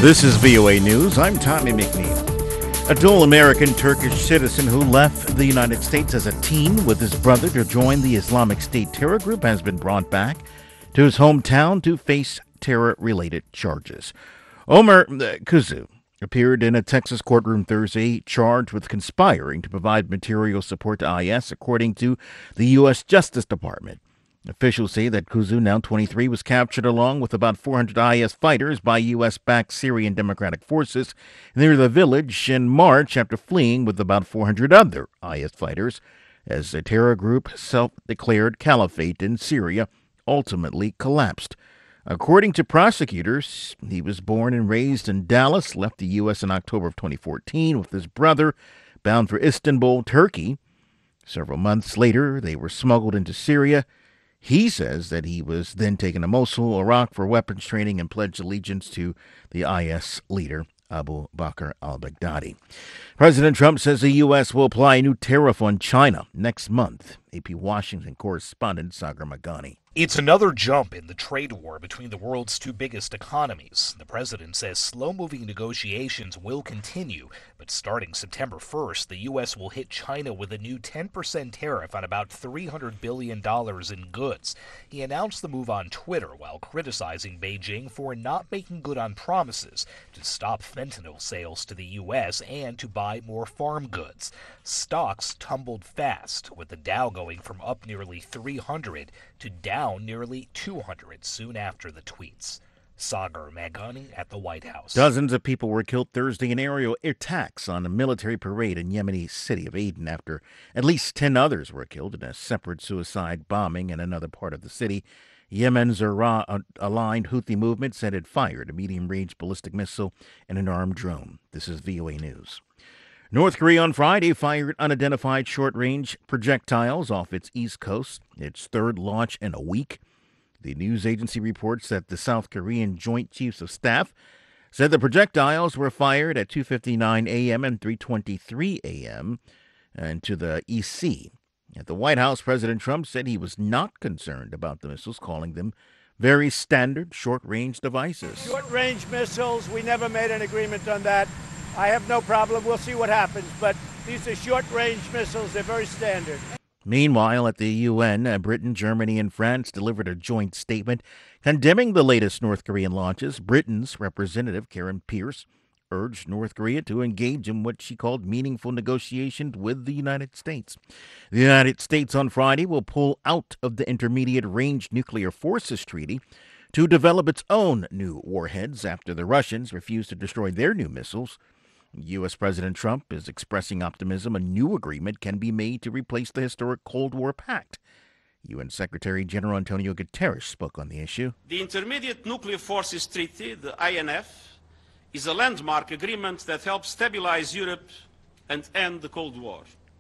This is VOA News. I'm Tommy McNeil. A dual American-Turkish citizen who left the United States as a teen with his brother to join the Islamic State terror group has been brought back to his hometown to face terror-related charges. Omer Kuzu appeared in a Texas courtroom Thursday charged with conspiring to provide material support to IS, according to the U.S. Justice Department. Officials say that Kuzu, now 23, was captured along with about 400 IS fighters by U.S.-backed Syrian Democratic Forces near the village in March after fleeing with about 400 other IS fighters as the terror group self-declared caliphate in Syria ultimately collapsed. According to prosecutors, he was born and raised in Dallas, left the U.S. in October of 2014 with his brother, bound for Istanbul, Turkey. Several months later, they were smuggled into Syria. He says that he was then taken to Mosul, Iraq, for weapons training and pledged allegiance to the IS leader, Abu Bakr al-Baghdadi. President Trump says the U.S. will apply a new tariff on China next month. AP Washington correspondent Sagar Magani. It's another jump in the trade war between the world's two biggest economies. The president says slow-moving negotiations will continue, but starting September 1st, the U.S. will hit China with a new 10% tariff on about $300 billion in goods. He announced the move on Twitter while criticizing Beijing for not making good on promises to stop fentanyl sales to the U.S. and to buy more farm goods. Stocks tumbled fast, with the Dow going from up nearly 300 to down nearly 200 soon after the tweets. Sagar Magani at the White House. Dozens of people were killed Thursday in aerial attacks on a military parade in Yemeni city of Aden after at least 10 others were killed in a separate suicide bombing in another part of the city. Yemen's aligned Houthi movement said it fired a medium-range ballistic missile and an armed drone. This is VOA News. North Korea on Friday fired unidentified short-range projectiles off its east coast, its third launch in a week. The news agency reports that the South Korean Joint Chiefs of Staff said the projectiles were fired at 2:59 a.m. and 3:23 a.m. into the East Sea. At the White House, President Trump said he was not concerned about the missiles, calling them very standard short-range devices. Short-range missiles, we never made an agreement on that. I have no problem. We'll see what happens. But these are short-range missiles. They're very standard. Meanwhile, at the UN, Britain, Germany, and France delivered a joint statement condemning the latest North Korean launches. Britain's representative, Karen Pierce, urged North Korea to engage in what she called meaningful negotiations with the United States. The United States on Friday will pull out of the Intermediate Range Nuclear Forces Treaty to develop its own new warheads after the Russians refused to destroy their new missiles. U.S. President Trump is expressing optimism a new agreement can be made to replace the historic Cold War pact. UN Secretary General Antonio Guterres spoke on the issue. The Intermediate Nuclear Forces Treaty, the INF, is a landmark agreement that helps stabilize Europe and end the Cold War.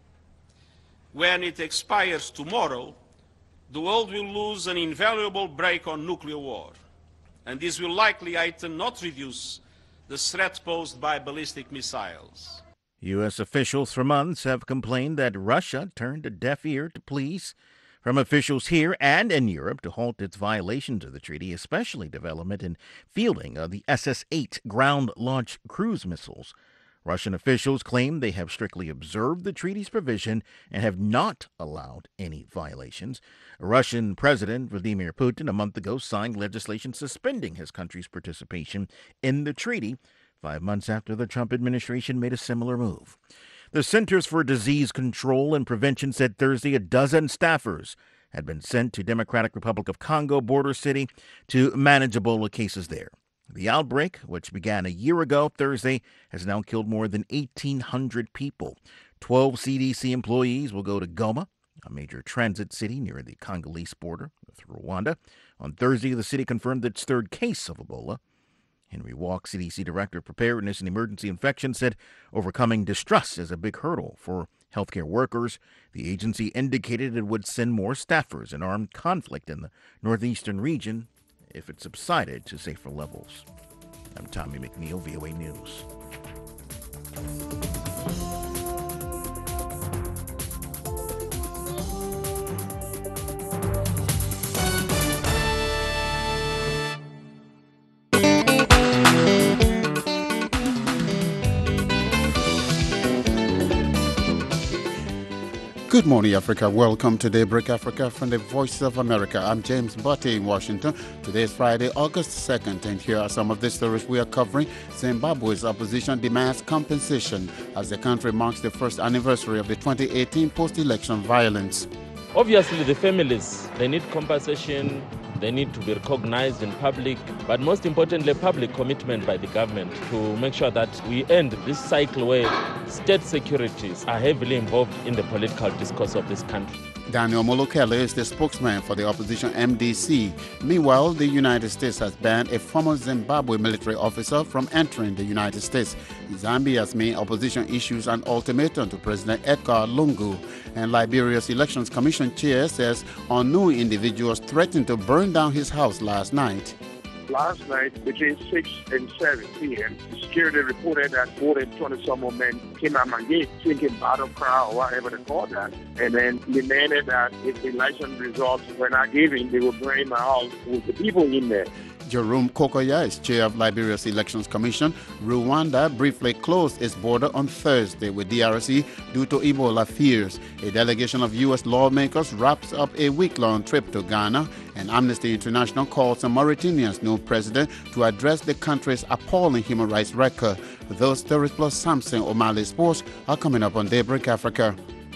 When it expires tomorrow, the world will lose an invaluable break on nuclear war, and this will likely item not reduce the threat posed by ballistic missiles. U.S. officials for months have complained that Russia turned a deaf ear to pleas from officials here and in Europe to halt its violations of the treaty, especially development and fielding of the SS-8 ground-launched cruise missiles. Russian officials claim they have strictly observed the treaty's provision and have not allowed any violations. Russian President Vladimir Putin a month ago signed legislation suspending his country's participation in the treaty, 5 months after the Trump administration made a similar move. The Centers for Disease Control and Prevention said Thursday a dozen staffers had been sent to Democratic Republic of Congo border city to manage Ebola cases there. The outbreak, which began a year ago Thursday, has now killed more than 1,800 people. 12 CDC employees will go to Goma, a major transit city near the Congolese border with Rwanda. On Thursday, the city confirmed its third case of Ebola. Henry Walk, CDC Director of Preparedness and Emergency Infection, said overcoming distrust is a big hurdle for healthcare workers. The agency indicated it would send more staffers in armed conflict in the northeastern region if it subsided to safer levels. I'm Tommy McNeil, VOA News. Good morning, Africa. Welcome to Daybreak Africa from the Voice of America. I'm James Butte in Washington. Today is Friday, August 2nd, and here are some of the stories we are covering. Zimbabwe's opposition demands compensation as the country marks the first anniversary of the 2018 post-election violence. Obviously, the families, they need compensation. They need to be recognized in public, but most importantly, public commitment by the government to make sure that we end this cycle where state securities are heavily involved in the political discourse of this country. Daniel Molokele is the spokesman for the opposition MDC. Meanwhile, the United States has banned a former Zimbabwe military officer from entering the United States. Zambia's main opposition issues an ultimatum to President Edgar Lungu. And Liberia's Elections Commission chair says unknown individuals threatened to burn down his house last night. Last night, between 6 and 7 p.m., security reported that more than 20-some more men came out my gate, thinking battle cry or whatever they call that, and then demanded that if the election results were not given, they would burn my house with the people in there. Jerome Kokoya is chair of Liberia's Elections Commission. Rwanda briefly closed its border on Thursday with DRC due to Ebola fears. A delegation of U.S. lawmakers wraps up a week-long trip to Ghana, and Amnesty International calls on Mauritania's new president to address the country's appalling human rights record. Those stories plus Samson O'Malley Sports are coming up on Daybreak Africa.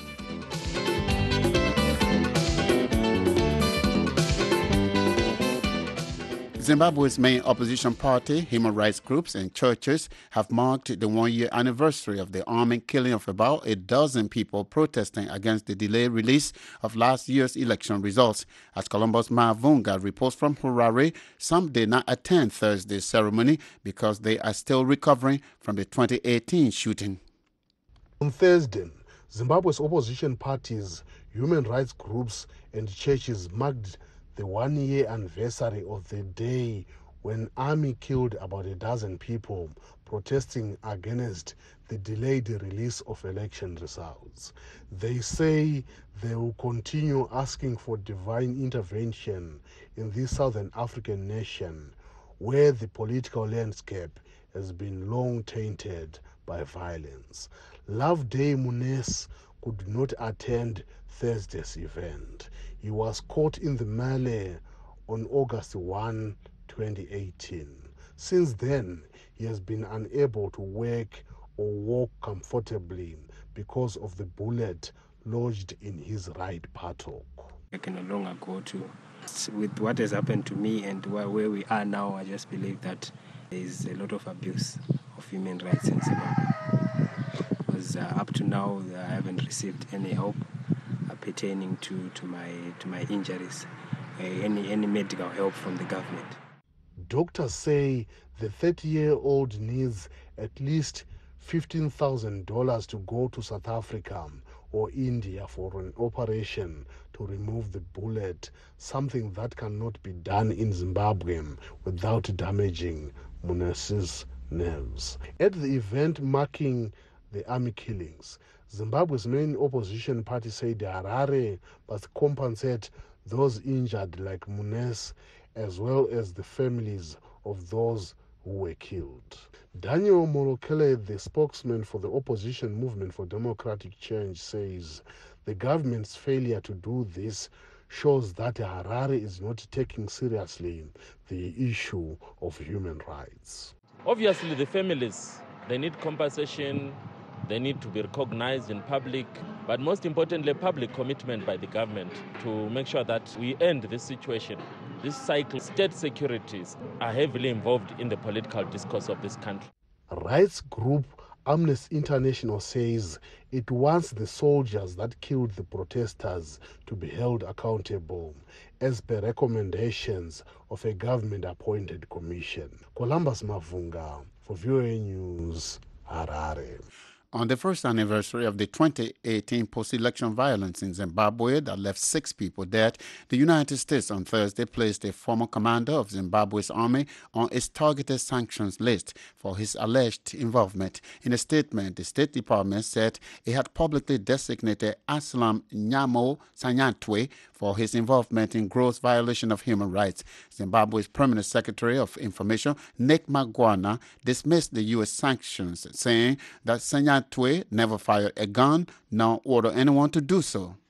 Zimbabwe's main opposition party, human rights groups, and churches have marked the one-year anniversary of the army killing of about a dozen people protesting against the delayed release of last year's election results. As Columbus Mavunga reports from Harare, some did not attend Thursday's ceremony because they are still recovering from the 2018 shooting. On Thursday, Zimbabwe's opposition parties, human rights groups, and churches marked the one-year anniversary of the day when army killed about a dozen people protesting against the delayed release of election results. They say they will continue asking for divine intervention in this Southern African nation where the political landscape has been long tainted by violence. Loveday Munez could not attend Thursday's event. He was caught in the melee on August 1, 2018. Since then, he has been unable to work or walk comfortably because of the bullet lodged in his right buttock. I can no longer go to. With what has happened to me and where we are now, I just believe that there is a lot of abuse of human rights in Zimbabwe. Because up to now, I haven't received any help pertaining to my injuries, any medical help from the government. Doctors say the 30-year-old needs at least $15,000 to go to South Africa or India for an operation to remove the bullet, something that cannot be done in Zimbabwe without damaging Munez's nerves. At the event marking the army killings, Zimbabwe's main opposition party said Harare must compensate those injured like Munez as well as the families of those who were killed. Daniel Molokele, the spokesman for the opposition movement for democratic change, says the government's failure to do this shows that Harare is not taking seriously the issue of human rights. Obviously, the families, they need compensation. They need to be recognized in public, but most importantly, public commitment by the government to make sure that we end this situation. This cycle, state securities are heavily involved in the political discourse of this country. Rights group Amnesty International says it wants the soldiers that killed the protesters to be held accountable as per recommendations of a government-appointed commission. Columbus Mavunga for VOA News, Harare. On the first anniversary of the 2018 post-election violence in Zimbabwe that left 6 people dead, the United States on Thursday placed a former commander of Zimbabwe's army on its targeted sanctions list for his alleged involvement. In a statement, the State Department said it had publicly designated Aslam Nyamo Sanyantwe for his involvement in gross violation of human rights. Zimbabwe's Permanent Secretary of Information, Nick Magwana, dismissed the U.S. sanctions, saying that Sanyantwe never fired a gun nor ordered anyone to do so.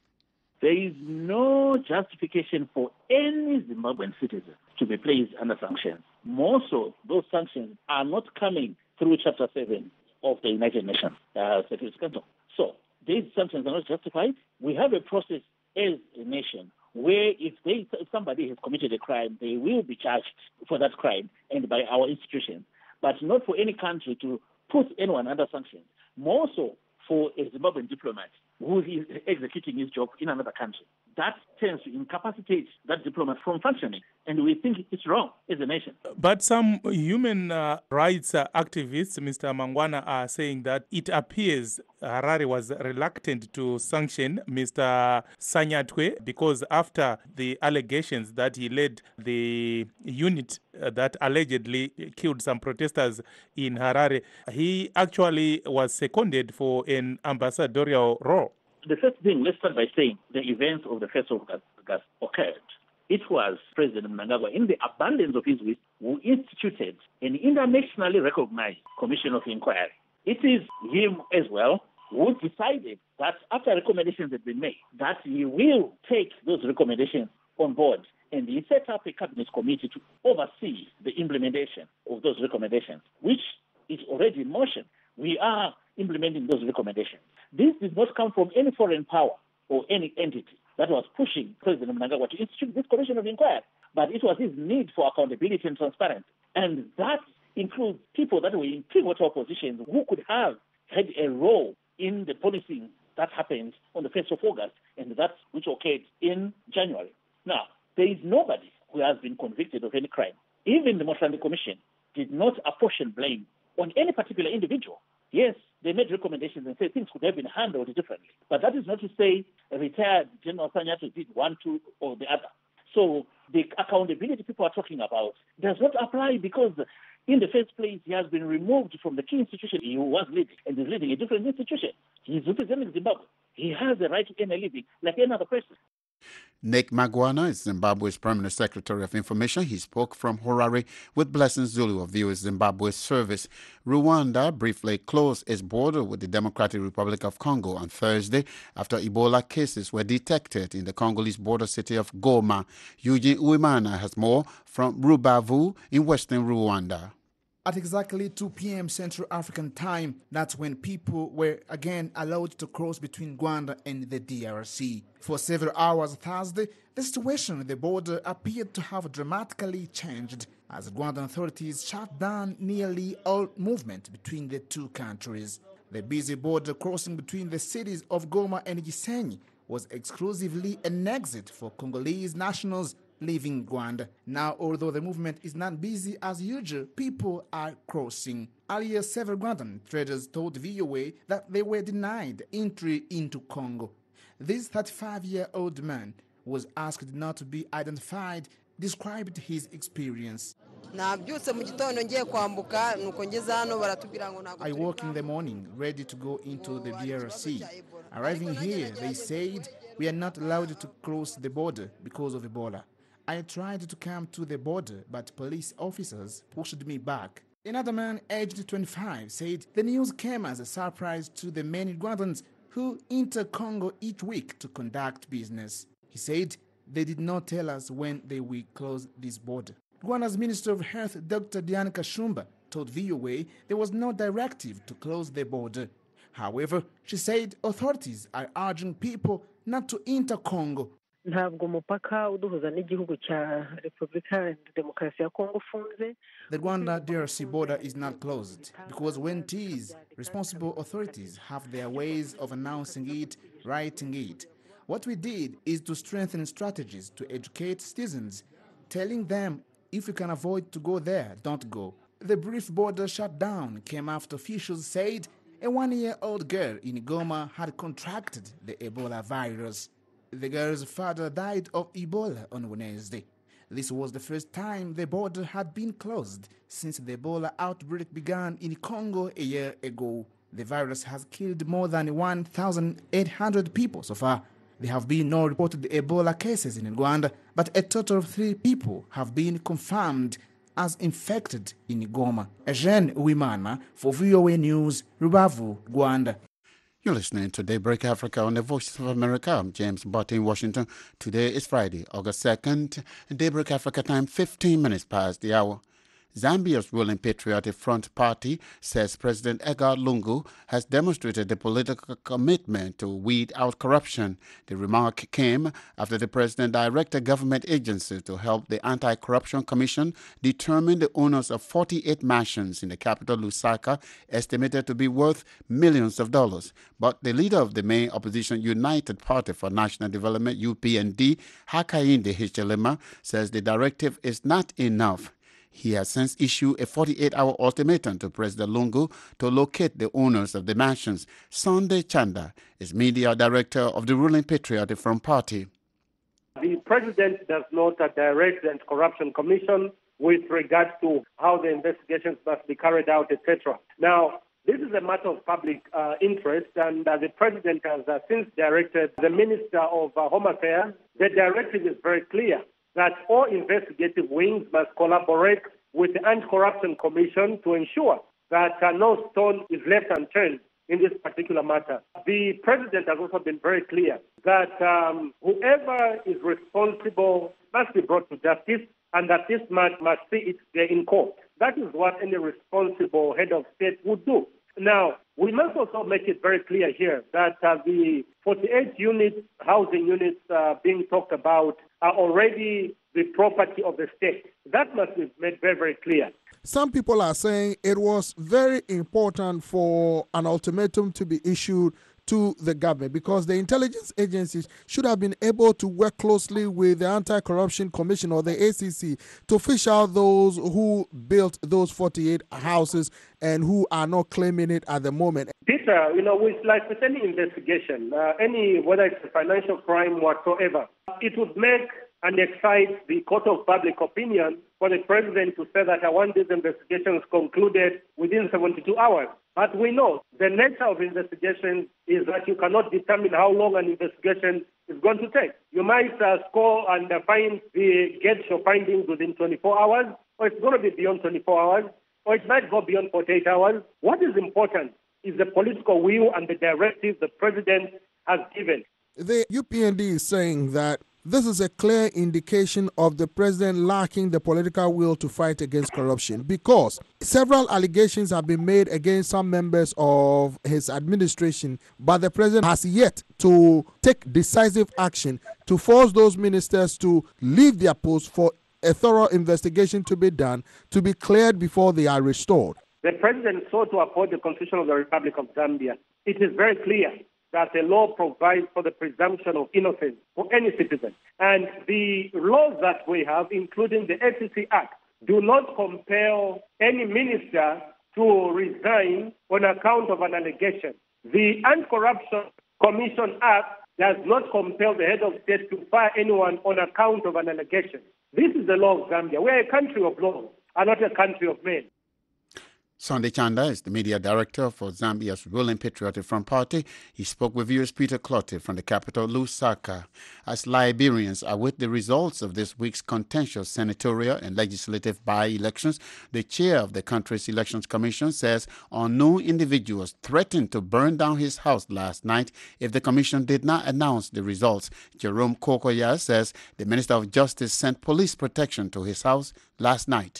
There is no justification for any Zimbabwean citizen to be placed under sanctions. More so, those sanctions are not coming through Chapter 7 of the United Nations Security Council. So, these sanctions are not justified. We have a process as a nation where if somebody has committed a crime, they will be charged for that crime and by our institutions, but not for any country to put anyone under sanctions. More so for a Zimbabwean diplomat who is executing his job in another country. That tends to incapacitate that diplomat from functioning, and we think it's wrong as a nation. But some human rights activists, Mr. Mangwana, are saying that it appears Harare was reluctant to sanction Mr. Sanyatwe because after the allegations that he led the unit that allegedly killed some protesters in Harare, he actually was seconded for an ambassadorial role. The first thing, let's start by saying the events of the 1st of August occurred. It was President Mnangagwa, in the abundance of his wish, who instituted an internationally recognized commission of inquiry. It is him as well who decided that after recommendations had been made, that he will take those recommendations on board. And he set up a cabinet committee to oversee the implementation of those recommendations, which is already in motion. We are implementing those recommendations. This did not come from any foreign power or any entity that was pushing President Mnangagwa to institute this commission of inquiry, but it was his need for accountability and transparency. And that includes people that were in pivotal positions who could have had a role in the policing that happened on the 1st of August, and that which occurred in January. Now, there is nobody who has been convicted of any crime. Even the Motlanthe Commission did not apportion blame on any particular individual. Yes, they made recommendations and said things could have been handled differently. But that is not to say retired General Sanyatwe did one, two, or the other. So the accountability people are talking about does not apply because in the first place, he has been removed from the key institution he was leading and is leading a different institution. He is representing Zimbabwe. He has the right to earn a living like any other person. Nick Magwana is Zimbabwe's Permanent Secretary of Information. He spoke from Harare with Blessing Zulu of VOA Zimbabwe Service. Rwanda briefly closed its border with the Democratic Republic of Congo on Thursday after Ebola cases were detected in the Congolese border city of Goma. Eugene Uwimana has more from Rubavu in western Rwanda. At exactly 2 p.m. Central African time, that's when people were again allowed to cross between Rwanda and the DRC. For several hours Thursday, the situation at the border appeared to have dramatically changed as Rwandan authorities shut down nearly all movement between the two countries. The busy border crossing between the cities of Goma and Gisenyi was exclusively an exit for Congolese nationals leaving Rwanda. Now, although the movement is not busy as usual, people are crossing. Earlier, several Rwandan traders told VOA that they were denied entry into Congo. This 35-year-old man was asked not to be identified, described his experience. I woke in the morning, ready to go into the DRC. Arriving here, they said, we are not allowed to cross the border because of Ebola. I tried to come to the border, but police officers pushed me back. Another man, aged 25, said the news came as a surprise to the many Rwandans who enter Congo each week to conduct business. He said they did not tell us when they will close this border. Rwanda's Minister of Health, Dr. Diane Kashumba, told VOA there was no directive to close the border. However, she said authorities are urging people not to enter Congo. The Rwanda DRC border is not closed because when it is, responsible authorities have their ways of announcing it, writing it. What we did is to strengthen strategies to educate citizens, telling them if you can avoid to go there, don't go. The brief border shutdown came after officials said a 1-year-old girl in Goma had contracted the Ebola virus. The girl's father died of Ebola on Wednesday. This was the first time the border had been closed since the Ebola outbreak began in Congo a year ago. The virus has killed more than 1,800 people so far. There have been no reported Ebola cases in Rwanda, but a total of 3 people have been confirmed as infected in Goma. Eugene Uwimana for VOA News, Rubavu, Rwanda. You're listening to Daybreak Africa on the Voice of America. I'm James Butt in Washington. Today is Friday, August 2nd. Daybreak Africa time, 15 minutes past the hour. Zambia's ruling Patriotic Front Party says President Edgar Lungu has demonstrated the political commitment to weed out corruption. The remark came after the president directed government agencies to help the Anti-Corruption Commission determine the owners of 48 mansions in the capital, Lusaka, estimated to be worth millions of dollars. But the leader of the main opposition United Party for National Development, UPND, Hakainde Hichilema, says the directive is not enough. He has since issued a 48-hour ultimatum to President Lungu to locate the owners of the mansions. Sunday Chanda is media director of the ruling Patriotic Front Party. The president does not direct the Anti-Corruption Commission with regard to how the investigations must be carried out, etc. Now, this is a matter of public interest, and the president has since directed the Minister of Home Affairs. The directive is very clear that all investigative wings must collaborate with the Anti-Corruption Commission to ensure that no stone is left unturned in this particular matter. The president has also been very clear that whoever is responsible must be brought to justice and that this matter must see its day in court. That is what any responsible head of state would do. Now, we must also make it very clear here that the 48 units, housing units being talked about are already the property of the state. That must be made very, very clear. Some people are saying it was very important for an ultimatum to be issued to the government because the intelligence agencies should have been able to work closely with the Anti-Corruption Commission or the ACC to fish out those who built those 48 houses and who are not claiming it at the moment. Peter, with any investigation, whether it's a financial crime whatsoever, it would make and excite the court of public opinion for the president to say that I want these investigations concluded within 72 hours. But we know the nature of investigations is that you cannot determine how long an investigation is going to take. You might score and get your findings within 24 hours, or it's going to be beyond 24 hours, or it might go beyond 48 hours. What is important is the political will and the directive the president has given. The UPND is saying that this is a clear indication of the president lacking the political will to fight against corruption because several allegations have been made against some members of his administration, but the president has yet to take decisive action to force those ministers to leave their posts for a thorough investigation to be done, to be cleared before they are restored. The president sought to uphold the Constitution of the Republic of Zambia. It is very clear that the law provides for the presumption of innocence for any citizen. And the laws that we have, including the SEC Act, do not compel any minister to resign on account of an allegation. The Anti-Corruption Commission Act does not compel the head of state to fire anyone on account of an allegation. This is the law of Zambia. We are a country of law and not a country of men. Sunday Chanda is the media director for Zambia's ruling Patriotic Front Party. He spoke with viewers Peter Clottey from the capital, Lusaka. As Liberians await the results of this week's contentious senatorial and legislative by-elections, the chair of the country's Elections Commission says unknown individuals threatened to burn down his house last night if the commission did not announce the results. Jerome Kokoya says the Minister of Justice sent police protection to his house last night.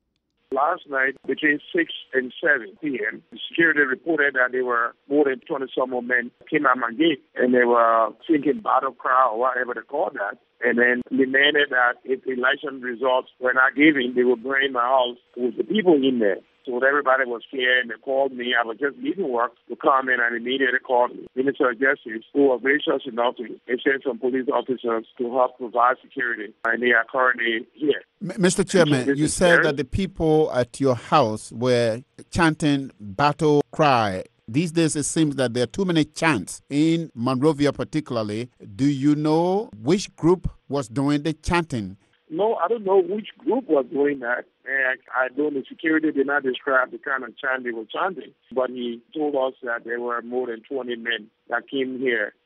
Last night, between 6 and 7 p.m., security reported that there were more than 20-some more men came at my gate, and they were thinking battle cry or whatever they call that, and then demanded that if the election results were not given, they would burn my house with the people in there. So everybody was scared, and they called me. I was just leaving work to come in, and immediately called the Minister of Justice, who was gracious enough to send some police officers to help provide security, and they are currently here. Mr. Chairman, you said that the people at your house were chanting battle cry. These days, it seems that there are too many chants in Monrovia particularly. Do you know which group was doing the chanting? No, I don't know which group was doing that. And I know the security did not describe the kind of chant they were chanting. But he told us that there were more than 20 men that came here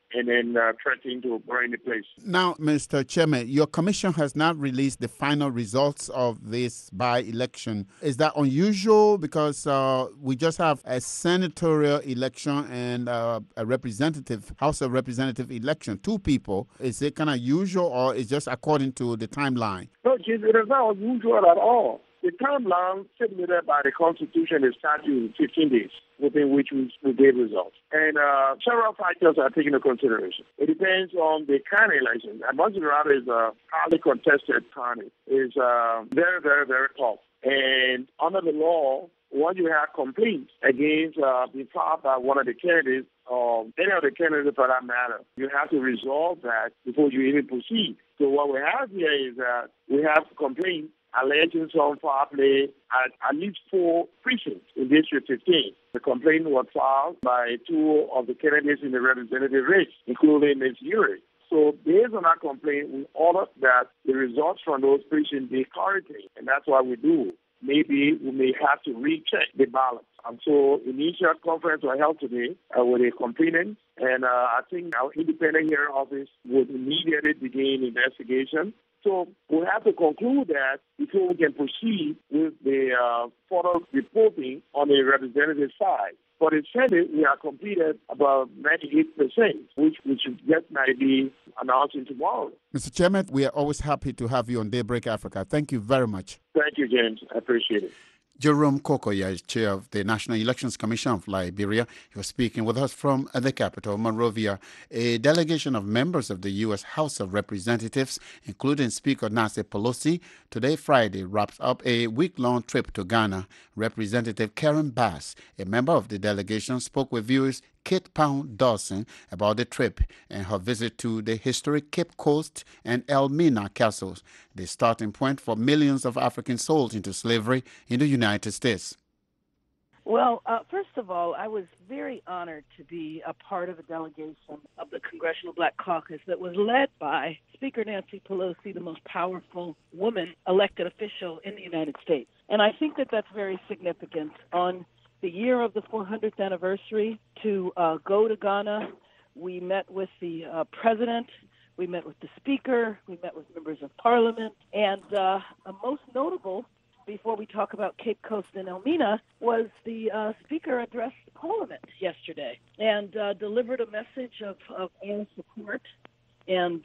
and then threatening to burn the place. Now, Mr. Chairman, your commission has not released the final results of this by-election. Is that unusual? Because we just have a senatorial election and a representative, House of Representative election, 2 people. Is it kind of usual, or is just according to the timeline? No, it is not unusual at all. The timeline stipulated by the Constitution is statute 15 days within which we gave results. And several factors are taken into consideration. It depends on the kind of election. Montserrat is a highly contested county. It's very, very, very tough. And under the law, once you have complaints against being filed by one of the candidates, or any of the candidates for that matter, you have to resolve that before you even proceed. So what we have here is that we have complaints alleging some foul play at least 4 precincts in District 15. The complaint was filed by 2 of the candidates in the representative race, including Ms. Urey. So based on that complaint, we ordered that the results from those precincts be corrected, and that's what we do. Maybe we may have to recheck the balance. And so initial conference was held today with the complainant, and I think our independent hearing office would immediately begin investigation. So we have to conclude that before we can proceed with the further reporting on the representative side. For the Senate, we have completed about 98%, which just might be announcing tomorrow. Mr. Chairman, we are always happy to have you on Daybreak Africa. Thank you very much. Thank you, James. I appreciate it. Jerome Kokoya is chair of the National Elections Commission of Liberia. He was speaking with us from the capital, Monrovia. A delegation of members of the U.S. House of Representatives, including Speaker Nancy Pelosi, today, Friday, wraps up a week-long trip to Ghana. Representative Karen Bass, a member of the delegation, spoke with viewers Kate Pound Dawson about the trip and her visit to the historic Cape Coast and Elmina castles, the starting point for millions of Africans sold into slavery in the United States. Well, first of all, I was very honored to be a part of a delegation of the Congressional Black Caucus that was led by Speaker Nancy Pelosi, the most powerful woman elected official in the United States. And I think that that's very significant. On the year of the 400th anniversary, to go to Ghana, we met with the president, we met with the speaker, we met with members of parliament, and most notable, before we talk about Cape Coast and Elmina, was the speaker addressed Parliament yesterday and delivered a message of our support and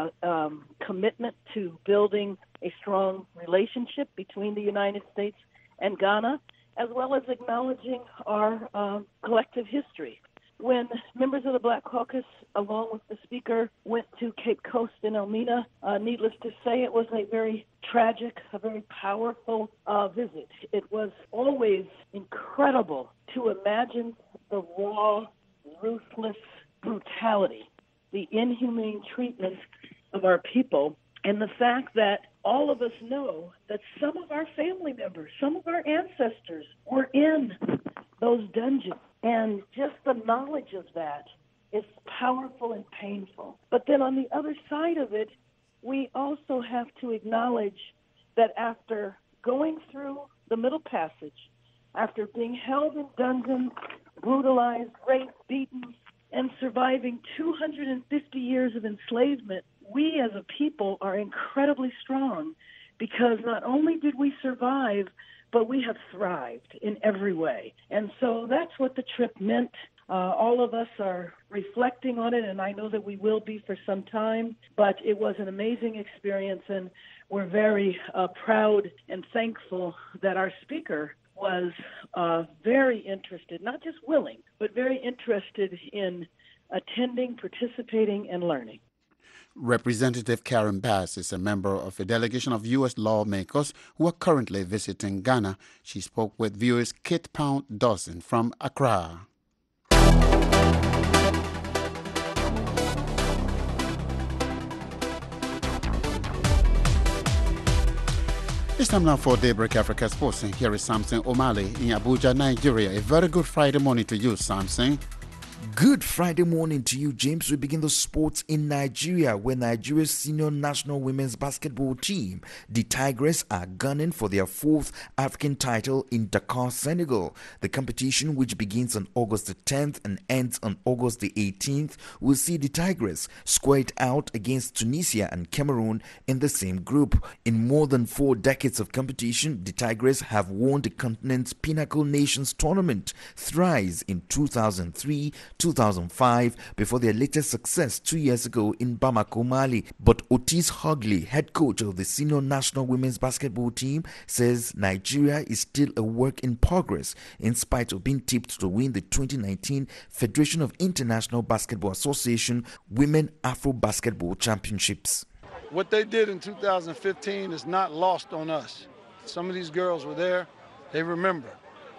commitment to building a strong relationship between the United States and Ghana, as well as acknowledging our collective history. When members of the Black Caucus, along with the speaker, went to Cape Coast and Elmina, needless to say, it was a very tragic, a very powerful visit. It was always incredible to imagine the raw, ruthless brutality, the inhumane treatment of our people, and the fact that all of us know that some of our family members, some of our ancestors were in those dungeons. And just the knowledge of that is powerful and painful. But then on the other side of it, we also have to acknowledge that after going through the Middle Passage, after being held in dungeons, brutalized, raped, beaten, and surviving 250 years of enslavement, we as a people are incredibly strong because not only did we survive, but we have thrived in every way. And so that's what the trip meant. All of us are reflecting on it, and I know that we will be for some time, but it was an amazing experience, and we're very proud and thankful that our speaker was very interested, not just willing, but very interested in attending, participating, and learning. Representative Karen Bass is a member of a delegation of U.S. lawmakers who are currently visiting Ghana. She spoke with viewers Kate Pound Dawson from Accra. It's time now for Daybreak Africa Sports. And here is Samson O'Malley in Abuja, Nigeria. A very good Friday morning to you, Samson. Good Friday morning to you, James. We begin the sports in Nigeria, where Nigeria's senior national women's basketball team, the Tigress, are gunning for their 4th African title in Dakar, Senegal. The competition, which begins on August the 10th and ends on August the 18th, will see the Tigress square it out against Tunisia and Cameroon in the same group. In more than 4 decades of competition, the Tigress have won the continent's Pinnacle Nations tournament thrice in 2003, 2005, before their latest success 2 years ago in Bamako, Mali. But Otis Hogley, head coach of the senior national women's basketball team, says Nigeria is still a work in progress in spite of being tipped to win the 2019 Federation of International Basketball Association Women Afro Basketball Championships. What they did in 2015 is not lost on us. Some of these girls were there. They remember.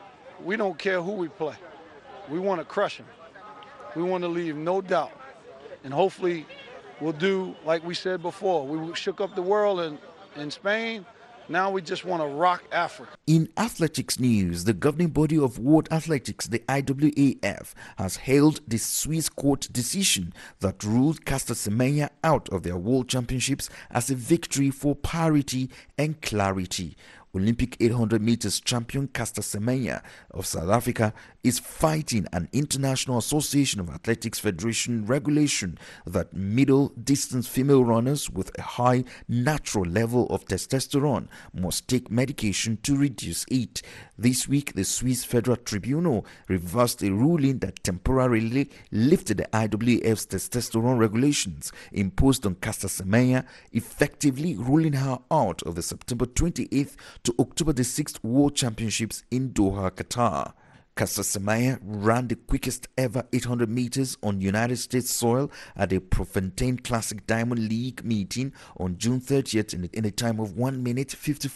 We don't care who we play. We want to crush them. We want to leave no doubt. And hopefully we'll do like we said before. We shook up the world in Spain. Now we just want to rock Africa. In athletics news, the governing body of World Athletics, the IAAF, has hailed the Swiss court decision that ruled Caster Semenya out of their World Championships as a victory for parity and clarity. Olympic 800 meters champion Caster Semenya of South Africa is fighting an International Association of Athletics Federation regulation that middle distance female runners with a high natural level of testosterone must take medication to reduce it. This week, the Swiss Federal Tribunal reversed a ruling that temporarily lifted the IAAF's testosterone regulations imposed on Caster Semenya, effectively ruling her out of the September 28th to October the 6th World Championships in Doha, Qatar. Caster Semenya ran the quickest ever 800 meters on United States soil at the Prefontaine Classic Diamond League meeting on June 30th in a time of 1 minute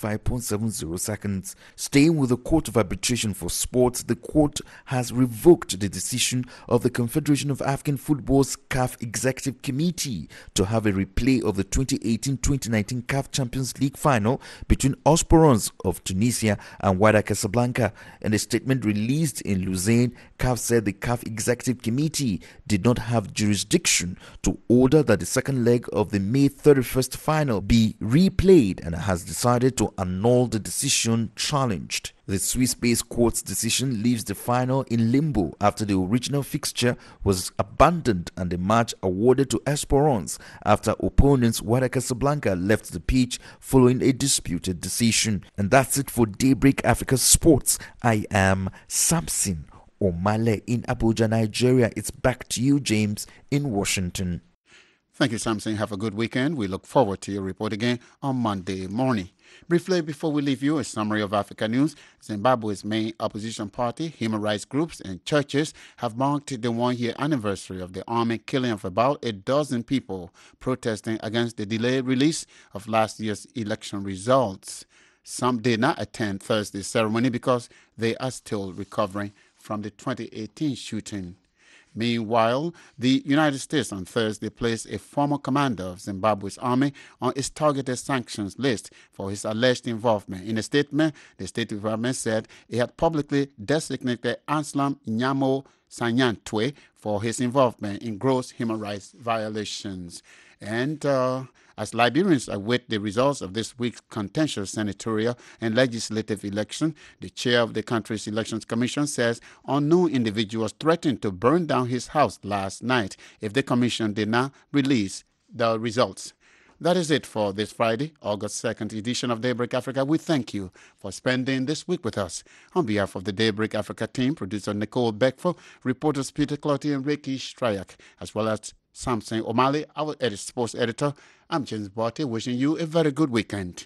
55.70 seconds. Staying with the Court of Arbitration for Sports, the court has revoked the decision of the Confederation of African Football's CAF Executive Committee to have a replay of the 2018-2019 CAF Champions League final between Osporons of Tunisia and Wydad Casablanca. In a statement released in Lausanne, CAF said the CAF Executive Committee did not have jurisdiction to order that the second leg of the May 31st final be replayed and has decided to annul the decision challenged. The Swiss-based court's decision leaves the final in limbo after the original fixture was abandoned and the match awarded to Esperance after opponents Wydad Casablanca left the pitch following a disputed decision. And that's it for Daybreak Africa Sports. I am Samson Omale in Abuja, Nigeria. It's back to you, James, in Washington. Thank you, Samson. Have a good weekend. We look forward to your report again on Monday morning. Briefly, before we leave you, a summary of Africa news. Zimbabwe's main opposition party, human rights groups, and churches have marked the 1-year anniversary of the army killing of about a dozen people protesting against the delayed release of last year's election results. Some did not attend Thursday's ceremony because they are still recovering from the 2018 shooting. Meanwhile, the United States on Thursday placed a former commander of Zimbabwe's army on its targeted sanctions list for his alleged involvement. In a statement, the State Department said it had publicly designated Anselm Nyamo Sanyantwe for his involvement in gross human rights violations. And as Liberians await the results of this week's contentious senatorial and legislative election, the chair of the country's Elections Commission says unknown individuals threatened to burn down his house last night if the commission did not release the results. That is it for this Friday, August 2nd edition of Daybreak Africa. We thank you for spending this week with us. On behalf of the Daybreak Africa team, producer Nicole Beckford, reporters Peter Clotty and Ricky Stryak, as well as Samson Omale, our sports editor, I'm James Barty, wishing you a very good weekend.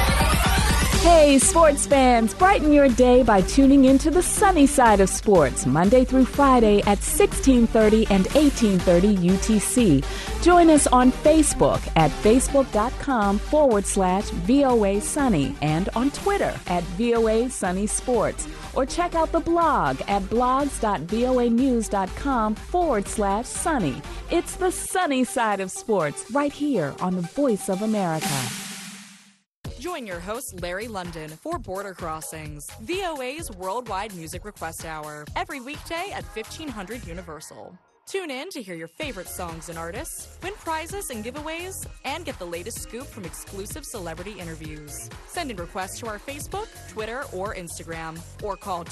Hey, sports fans, brighten your day by tuning into the sunny side of sports, Monday through Friday at 16:30 and 18:30 UTC. Join us on Facebook at facebook.com/VOA Sunny and on Twitter at VOA Sunny Sports. Or check out the blog at blogs.voanews.com/sunny. It's the sunny side of sports right here on the Voice of America. Join your host, Larry London, for Border Crossings, VOA's worldwide music request hour, every weekday at 1500 Universal. Tune in to hear your favorite songs and artists, win prizes and giveaways, and get the latest scoop from exclusive celebrity interviews. Send in requests to our Facebook, Twitter, or Instagram, or call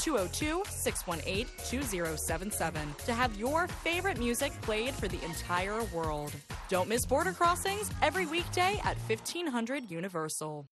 202-618-2077 to have your favorite music played for the entire world. Don't miss Border Crossings every weekday at 1500 Universal.